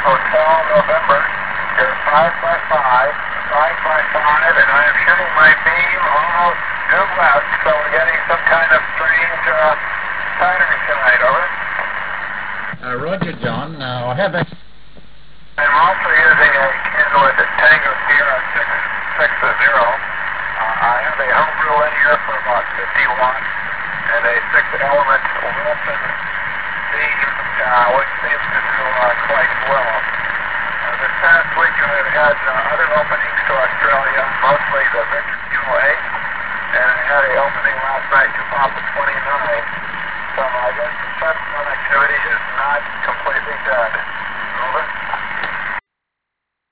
Hotel November. You're 5 by 5, 5 by 5, and I am shooting my beam almost due west, so we're getting some kind of strange pattern tonight, over. Roger, John. I have a... I'm also using a Kenwood Tango Sierra 660. I have a homebrew in here for about 50 watts and a 6-element Wilson beam, which seems to do quite well. This past week I've had other openings to Australia, mostly the Victor Kilo 8, and I had an opening last night to Papa 29, so I guess the subsequent activity is not completely dead.